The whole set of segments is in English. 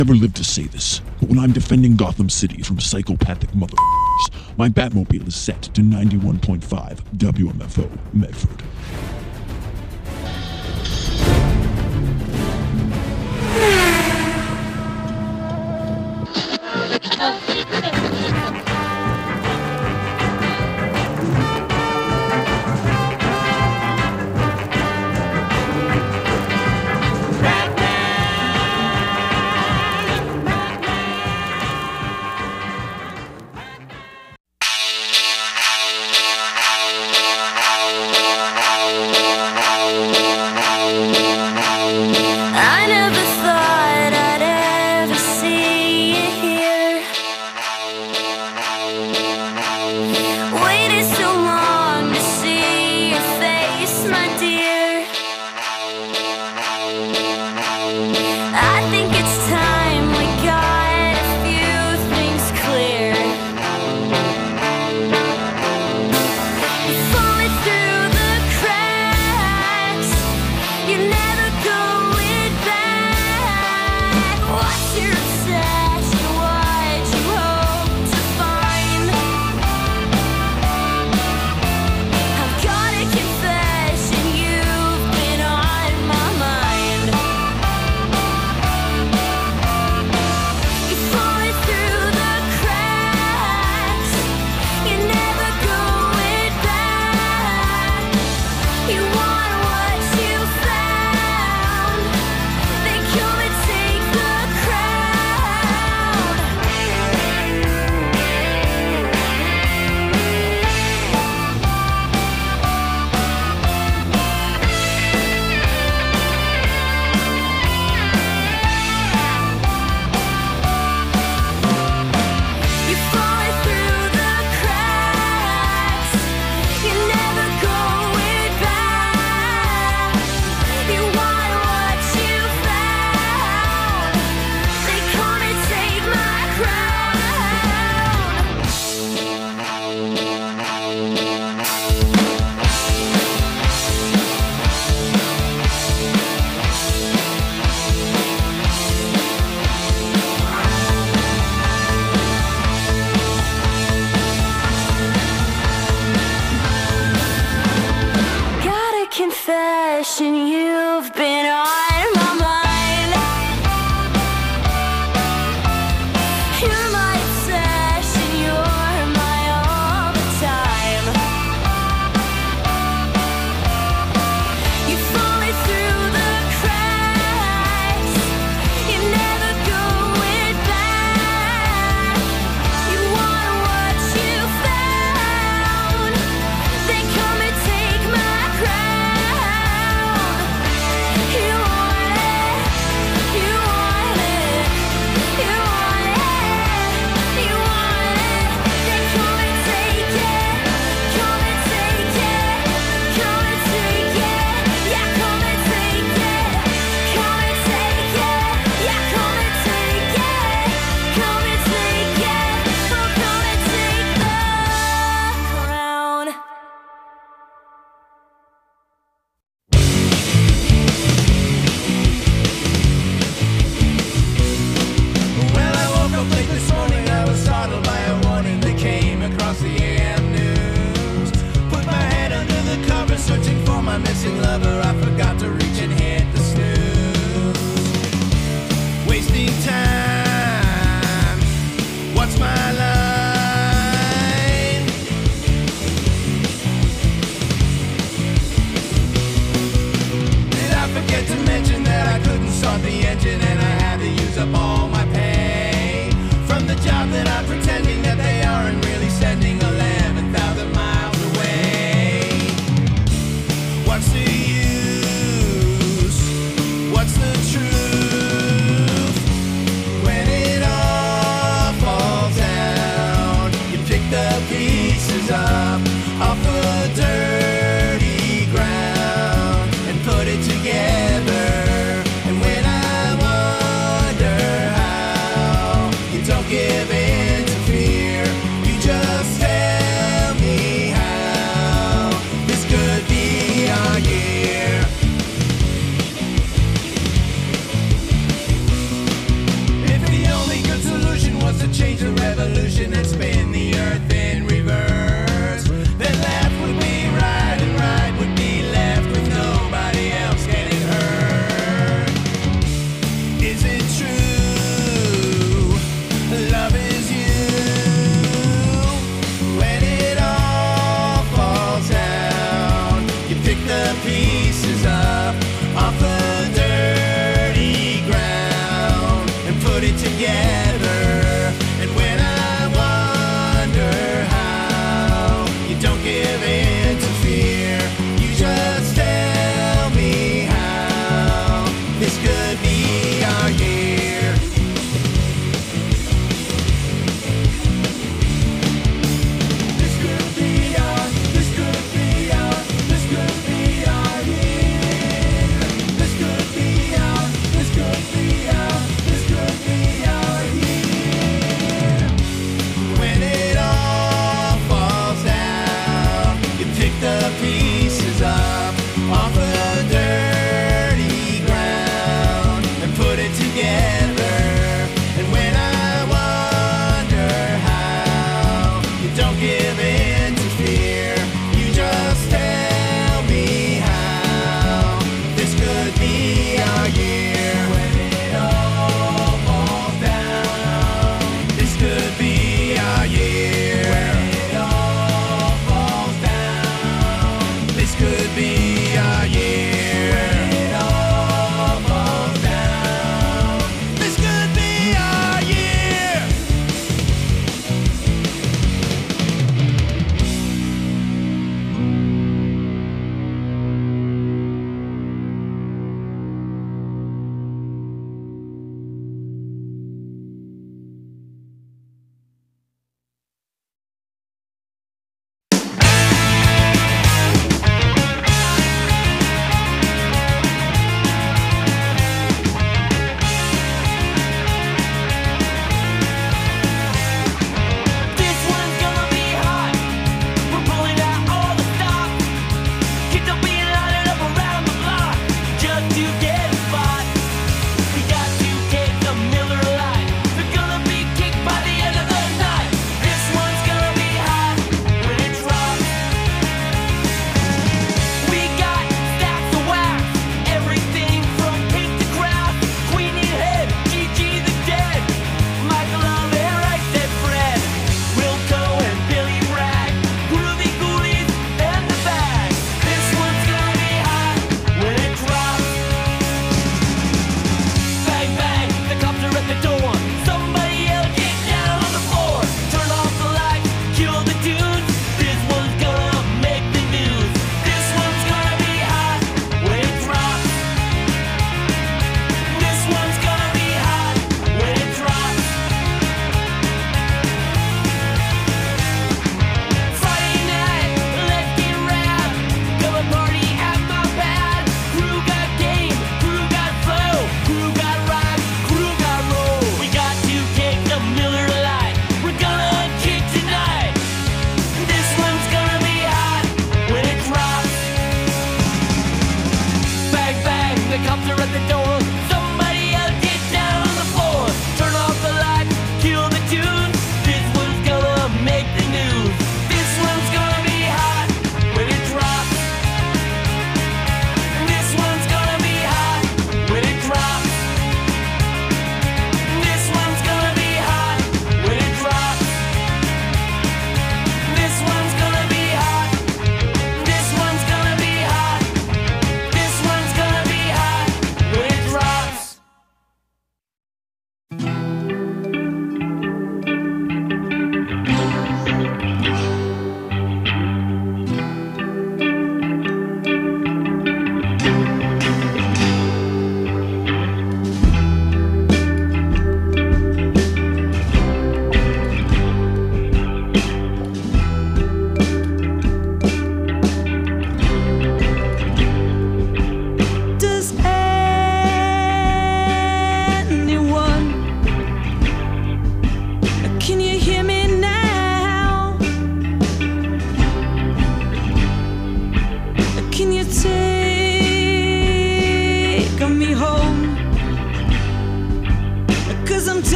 never lived to say this, but when I'm defending Gotham City from psychopathic motherfuckers, my Batmobile is set to 91.5 WMFO Medford.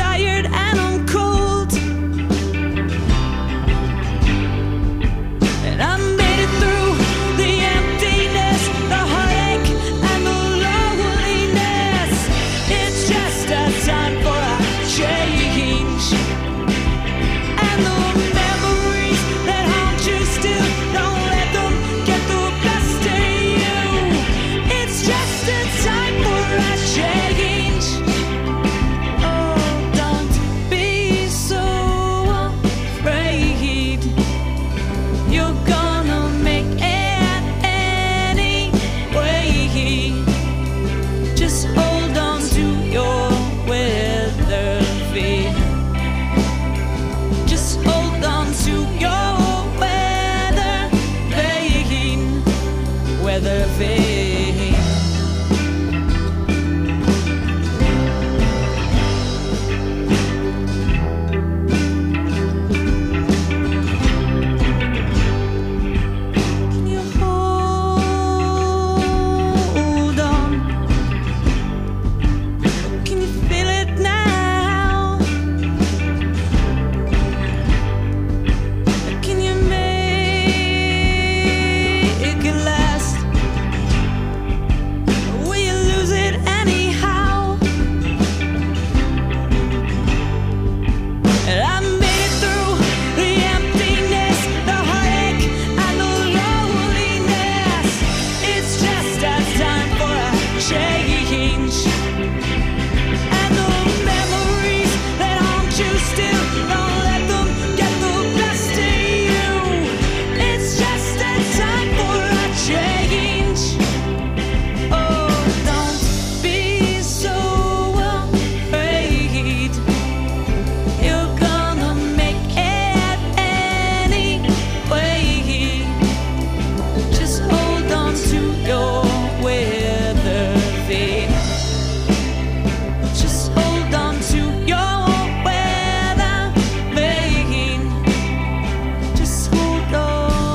tired and I'm cold. And I made it through the emptiness, the heartache and the loneliness. It's just a time for a change. And the memories that haunt you still, don't let them get the best of you. It's just a time for a change. Oh, don't be so afraid. You're gonna make it anyway. Just hold on to your weather vane. Just hold on to your weather vane. Weather vane. Can you hold on? Can you feel it now? Can you make it last? Will you lose it anyhow? And I made it through the emptiness, the heartache and the loneliness. It's just a time for a change. And the memories that haunt you still, don't let them get the best of you. It's just a time for a change. Oh, don't be so afraid. You're gonna make it anyway. Just hold on to your weather vane. Just hold on to your weather vane. Just hold on.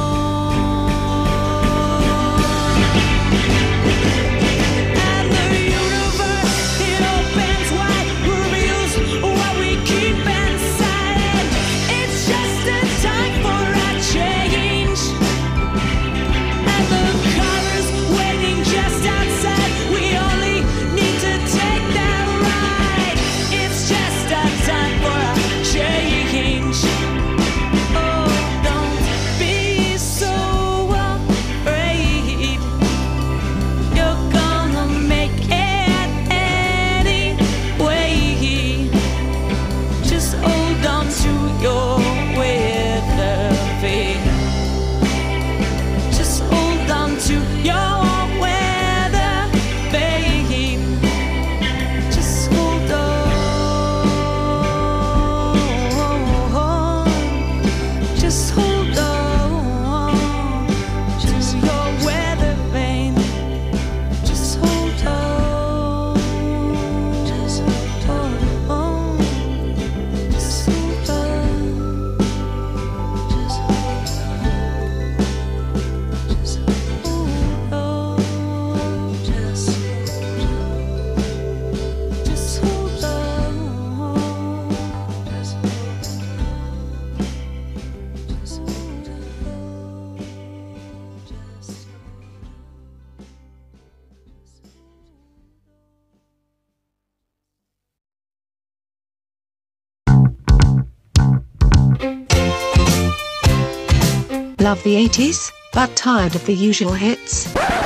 And the universe, it opens wide, reveals what we keep inside. It's just a time for a change. And the car is waiting just outside. We only need to take that ride. It's just a time for a change. Oh, don't be so afraid. You're gonna make it anyway. Just hold on to your weather vane. Just hold on to your weather vane. Just hold on. Just hold on. Just your weather vane. Just hold on. Just hold on. Just hold on. Just hold on. Just hold on. Just hold on. Just Love the 80s, but tired of the usual hits?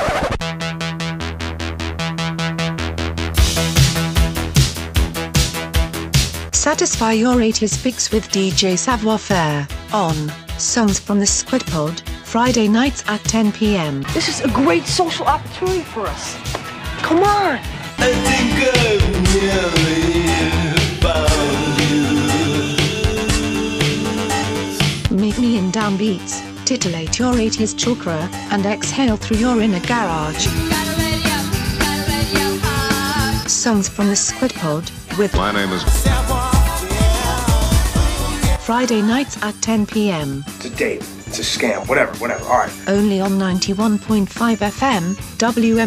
Satisfy your 80s fix with DJ Savoir Faire on Songs from the Squid Pod, Friday nights at 10 p.m. This is a great social opportunity for us. Come on. I think I've nearly found you. Meet me in downbeats, titillate your 80s chakra, and exhale through your inner garage. Songs from the Squid Pod with My name is Friday nights at 10 p.m. It's a date. It's a scam. Whatever. All right. Only on 91.5 FM,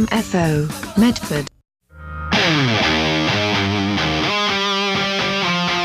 WMFO, Medford.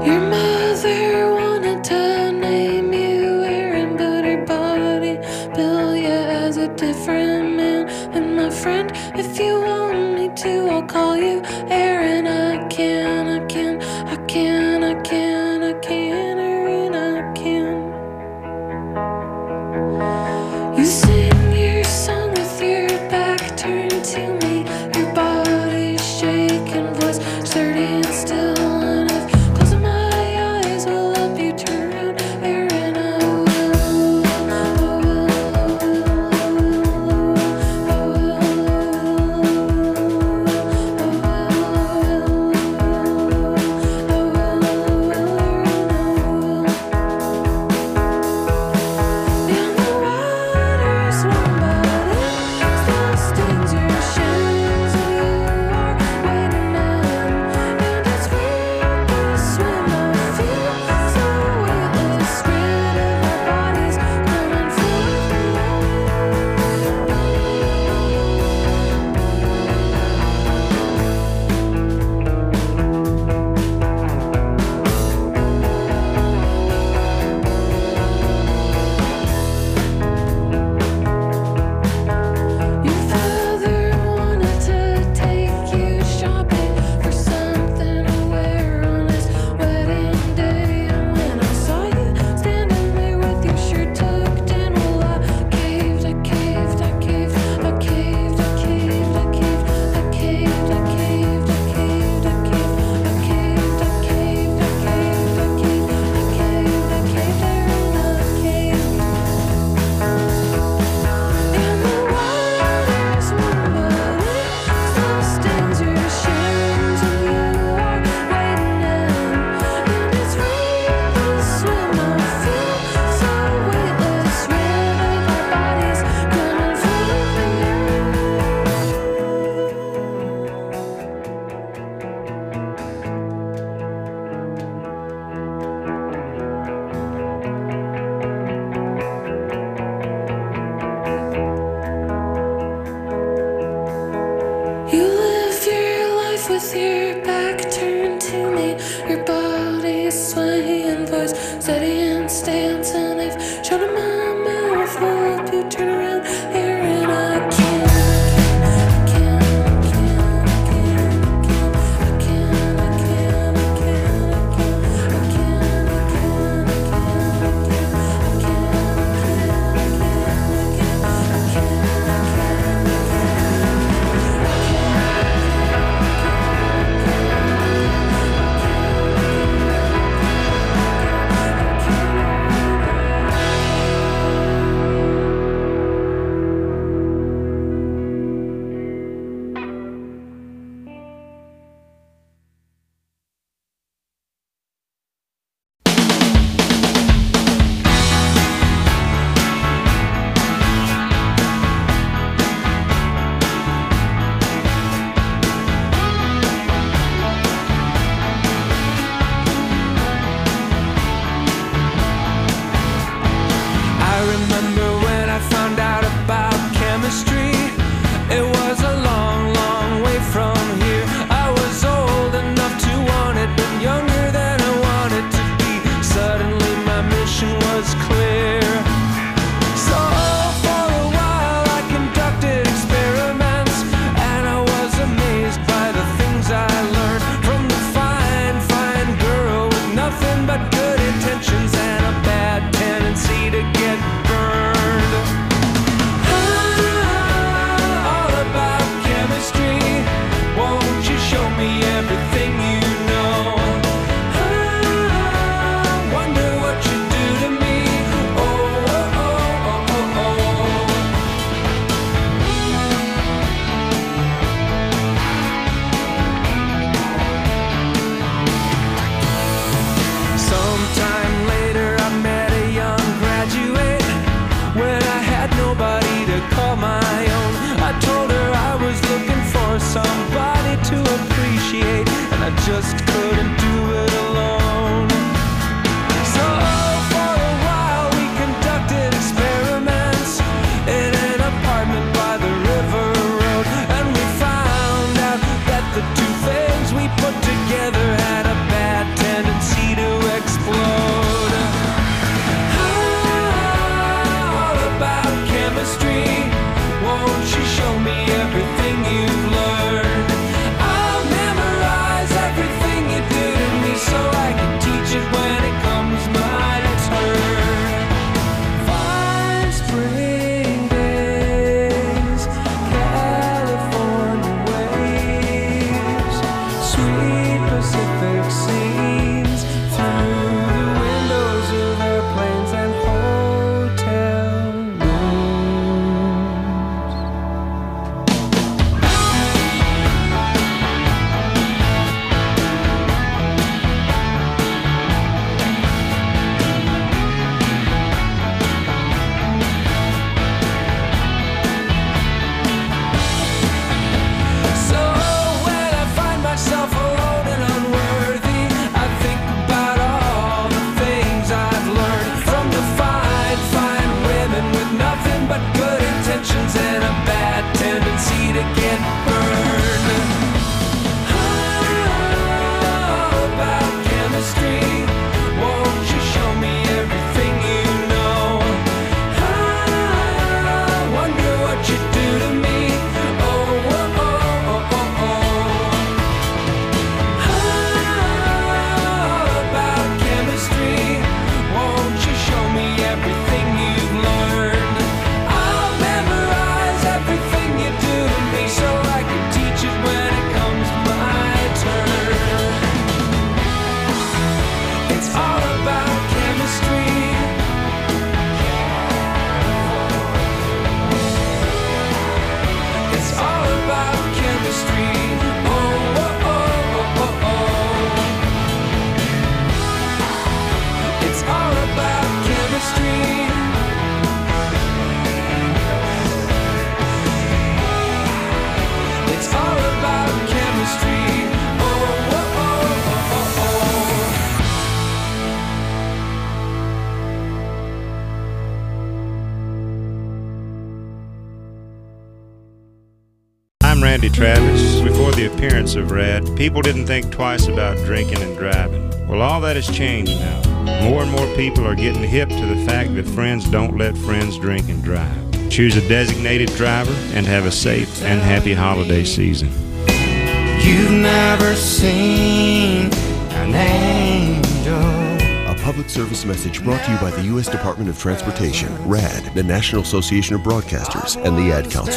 Your mother wanted to name you Aaron, but her body built you as a different man. And my friend, if you want me to, I'll call you Aaron. I can, Aaron, I can. You sing your song with your back turned to me, your body shaking, voice sturdy and still. And if closing my eyes will help you turn around, Aaron, I will. Beyond the waters, warm body still stings your shins, and you are waiting in. And it's weightless when I feel so weightless, rid of our bodies, coming full of Your father wanted to take you shopping for something to wear on his wedding day. And when I saw you standing there with your shirt tucked in, well, I caved, I caved, I caved, I caved, I caved, I caved, I caved, I caved, I caved, I caved, I caved, I caved, I caved, I caved, I caved, I caved, Aaron, I caved. And the waters, warm body still stings your shins, and you are waiting in. And it's weightless when I feel so weightless, rid of our bodies, coming full of You live your life with your back turned to me, your body swaying, voice steady and stance. And if shut up my mouth will help you turn around, Aaron, I can. I remember when I found out about chemistry. It was a long, long way from here. I was old enough to want it, but younger than I wanted to be. Suddenly my mission was clear. So for a while I conducted experiments, and I was amazed by the things I learned from the fine, fine girl with nothing but good intentions and a bad tendency to get burned. All about chemistry. Won't you show me everything you know? Wonder what you do to me. Oh, oh, oh, oh, oh, oh. Sometime later I met a young graduate when I had nobody to call my own. I told her I was looking for somebody to appreciate, and I just couldn't do it alone. So for a while we conducted experiments in an apartment by the river road, and we found out that the two things we put together had a bad tendency to Randy Travis. Before the appearance of Rad, people didn't think twice about drinking and driving. Well, all that has changed now. More and more people are getting hip to the fact that friends don't let friends drink and drive. Choose a designated driver and have a safe and happy holiday season. You've never seen an angel. A public service message brought to you by the U.S. Department of Transportation, RAD, the National Association of Broadcasters, and the Ad Council.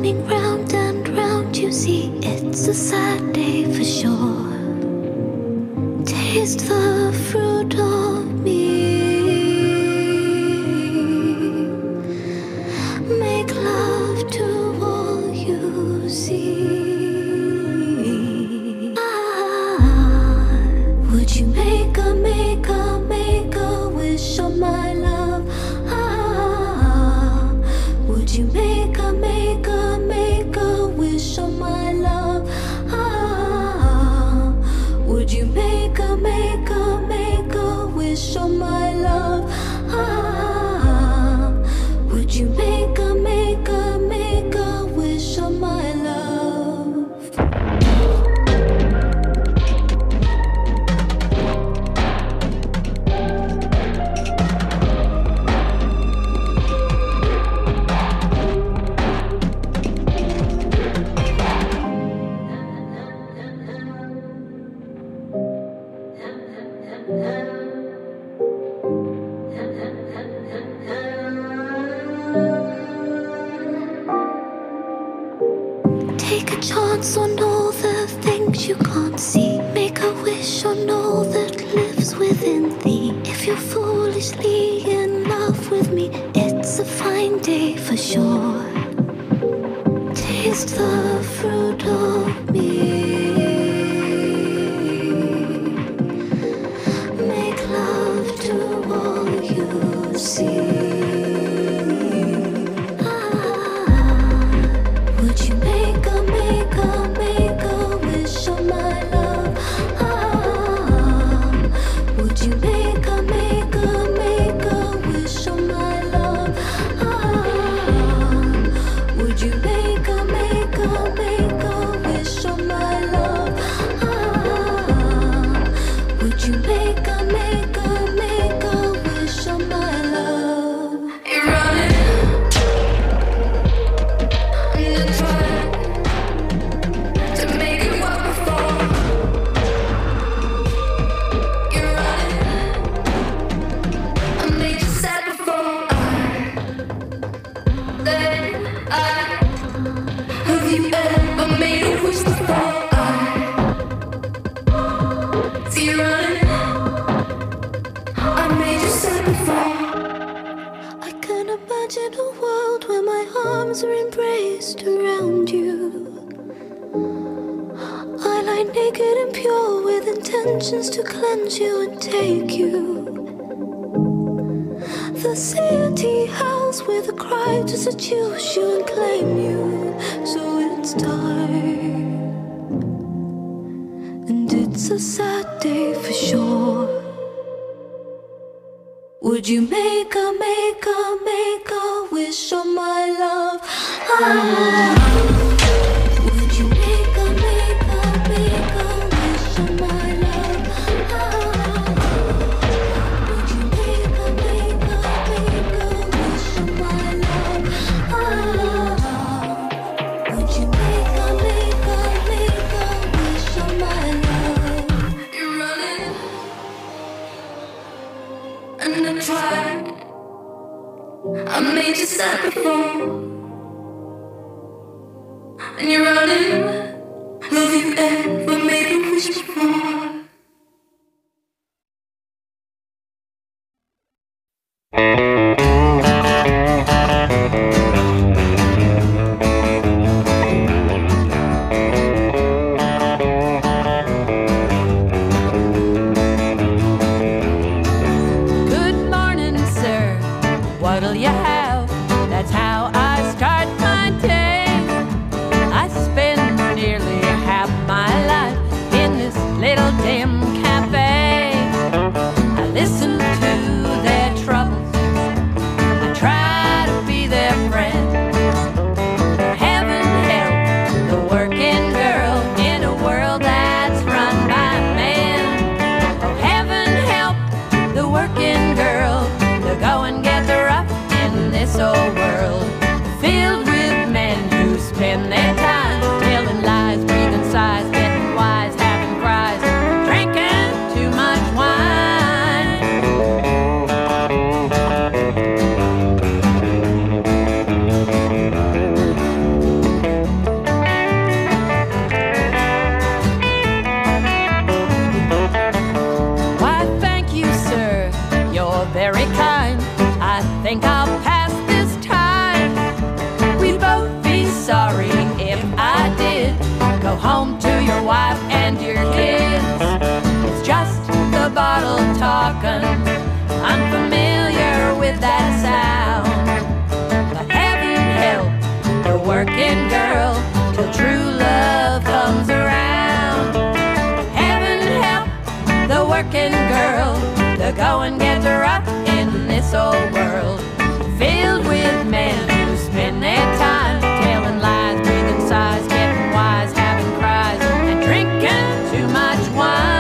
spinning round and round. You see, it's a sad day for sure. Taste the fruit of me. Make love to all you see. Would you make a wish on my love? Would you make a wish on my love? Would you make a wish on my love? Would you make a wish on my love? Take a chance on all the things you can't see. Make a wish on all that lives within thee. If you're foolishly in love with me, it's a fine day for sure. Taste the fruit of me. Make love to all you see. Would you make a wish on my love? Would you make a wish on my love? Would you make a wish on my love? Would you make a wish on my love? You're running. Imagine a world where my arms are embraced around you. I lie naked and pure with intentions to cleanse you and take you. The city howls with a cry to seduce you and claim you. So it's time, and it's a sad day for sure. Would you make a wish on my love? Would you make a wish on my love? Would you make a wish on my love? Would you make a wish on my love? You're running. And I tried. I made you sad before. And you're running. Have you ever made a wish before? think I'll pass this time. We'd both be sorry if I did. Go home to your wife and your kids. It's just the bottle talking. I'm familiar with that sound. But heaven help the working girl till true love comes around. Heaven help the working girl. The going gets rough in this old world, filled with men who spend their time telling lies, breathing sighs, getting wise, having cries, and drinking too much wine.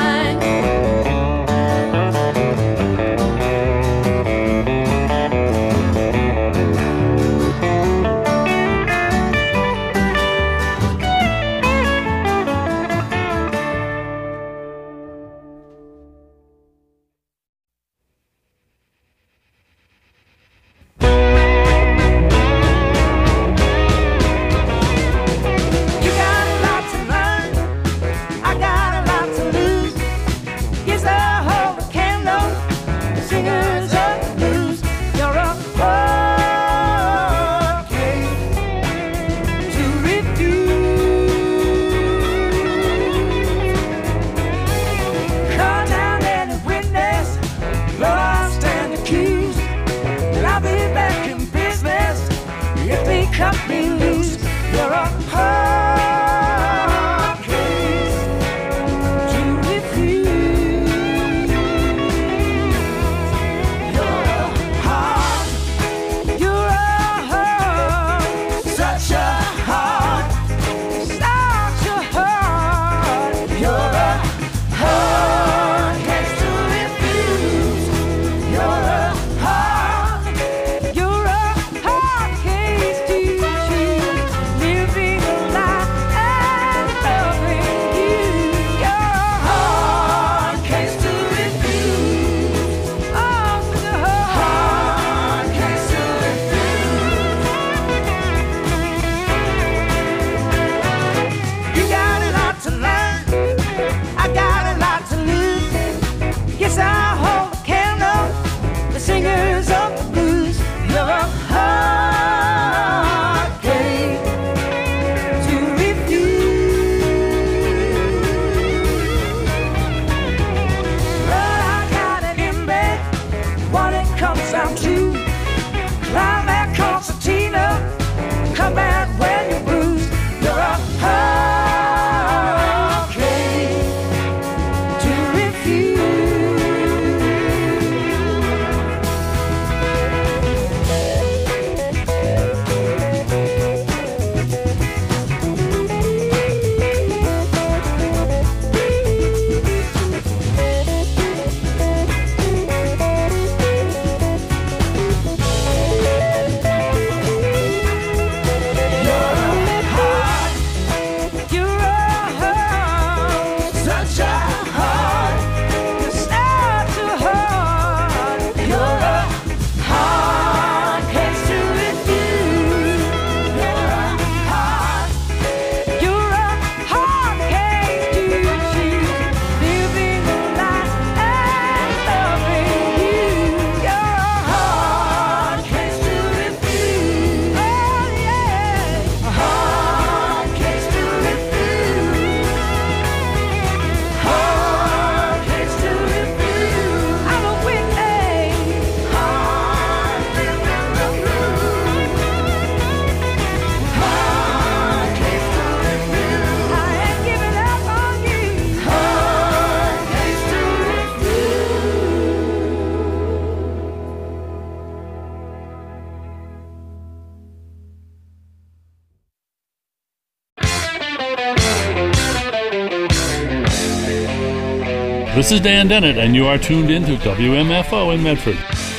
This is Dan Dennett, and you are tuned in to WMFO in Medford.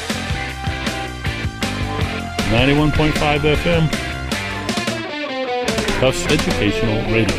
91.5 FM. Tufts Educational Radio.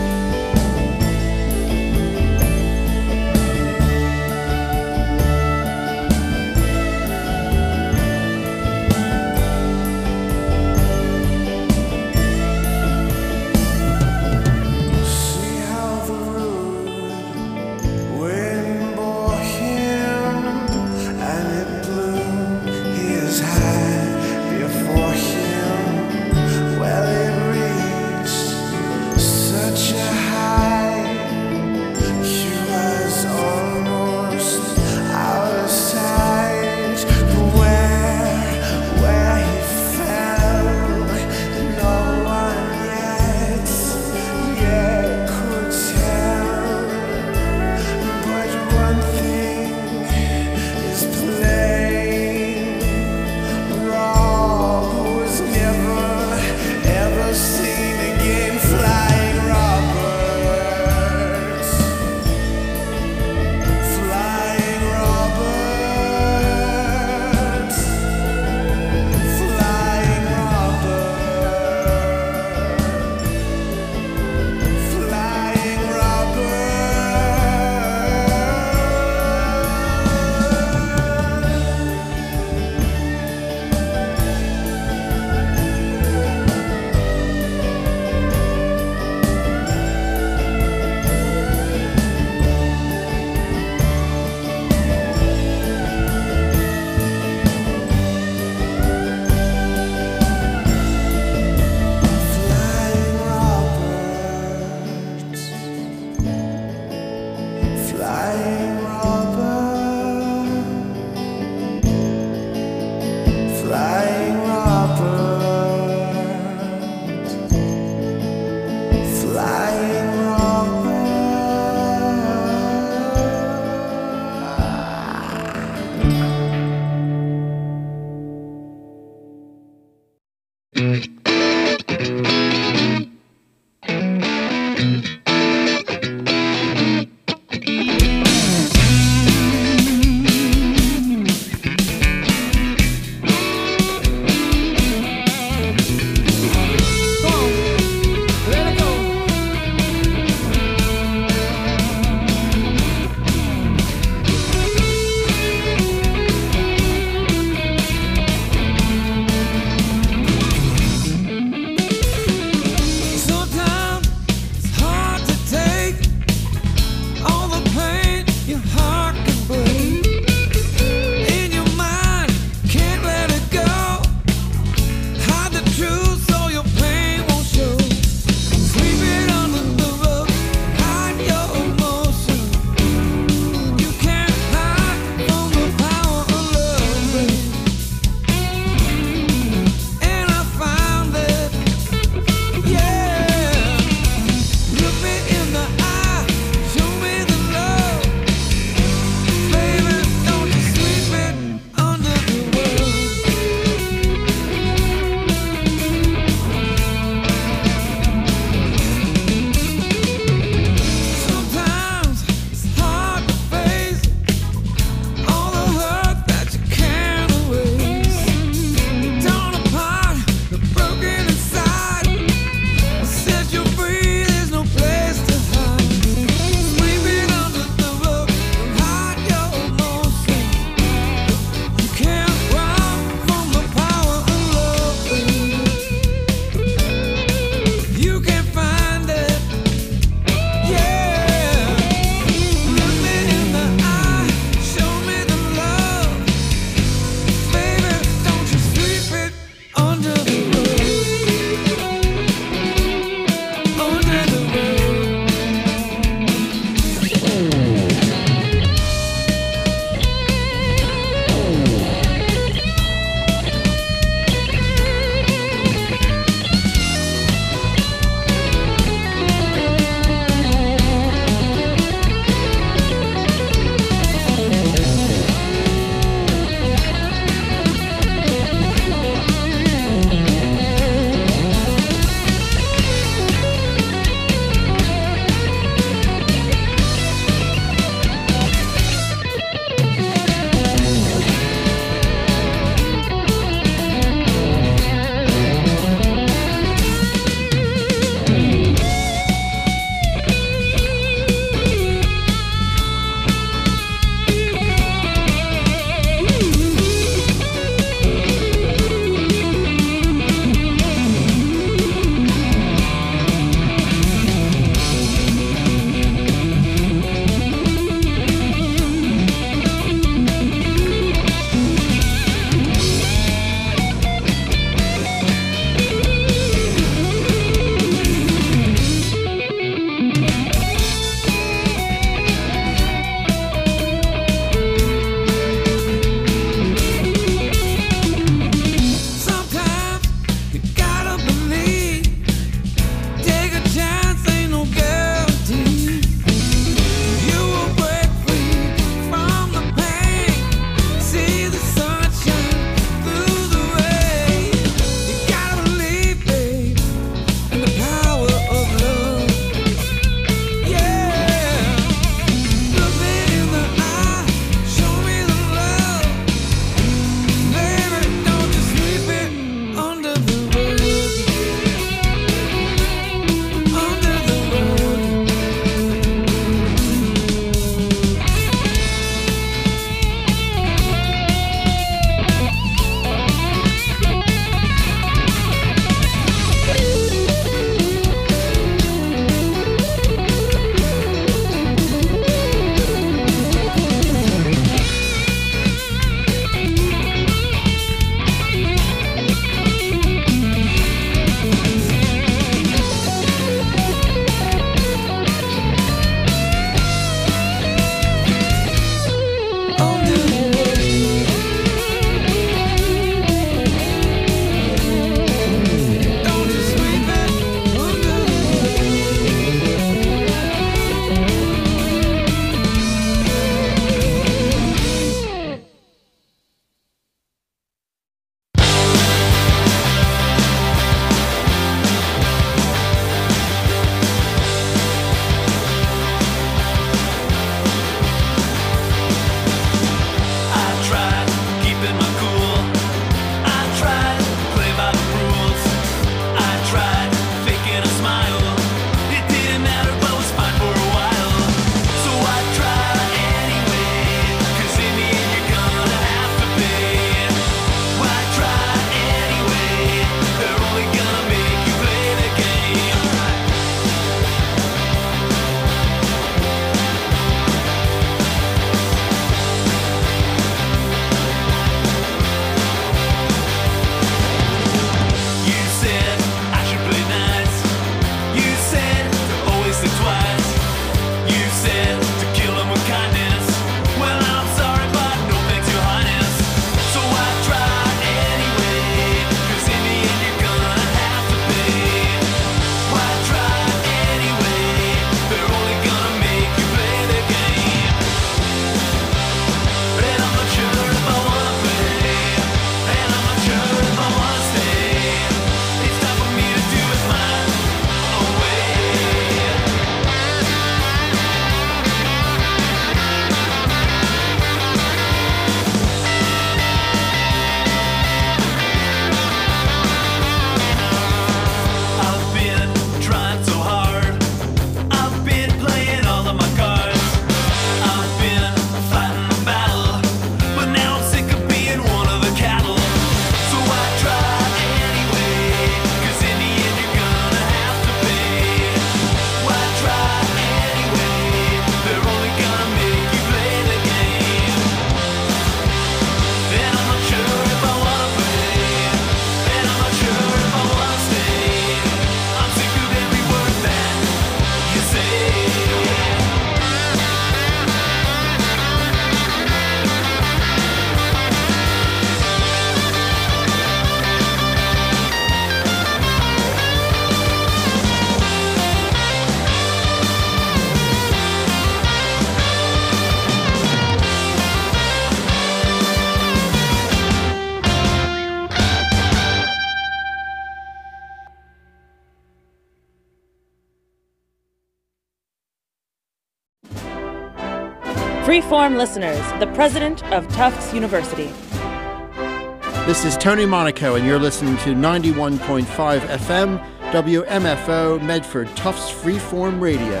Freeform listeners, the president of Tufts University. This is Tony Monaco, and you're listening to 91.5 FM, WMFO, Medford, Tufts Freeform Radio.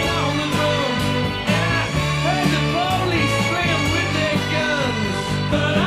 But